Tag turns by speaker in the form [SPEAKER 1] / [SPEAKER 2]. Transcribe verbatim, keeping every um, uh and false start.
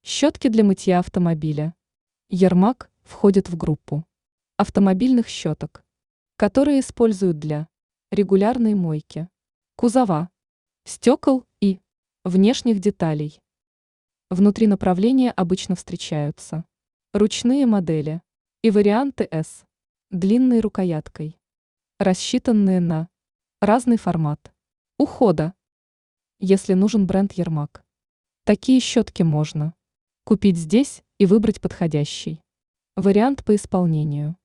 [SPEAKER 1] Щетки для мытья автомобиля. Ярмак входит в группу автомобильных щеток, которые используют для регулярной мойки кузова, стекол и внешних деталей. Внутри направления обычно встречаются ручные модели и варианты S, длинной рукояткой, рассчитанные на разный формат ухода. Если нужен бренд Ярмак, такие щетки можно купить здесь и выбрать подходящий вариант по исполнению.